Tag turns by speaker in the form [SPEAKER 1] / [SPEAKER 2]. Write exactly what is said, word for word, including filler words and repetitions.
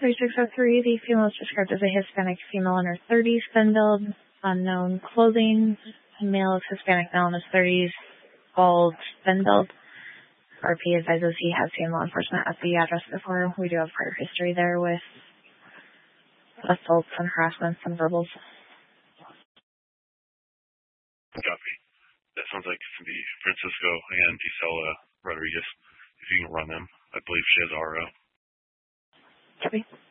[SPEAKER 1] three six zero three, the female is described as a Hispanic female in her thirties, thin build, unknown clothing. Male is Hispanic, male in his thirties, bald, thin build. R P advises he has seen law enforcement at the address before. We do have prior history there with assaults and harassments and verbals.
[SPEAKER 2] Copy. That sounds like it's going to be Francisco and Gisela Rodriguez. If you can run them, I believe she has R O.
[SPEAKER 1] Copy.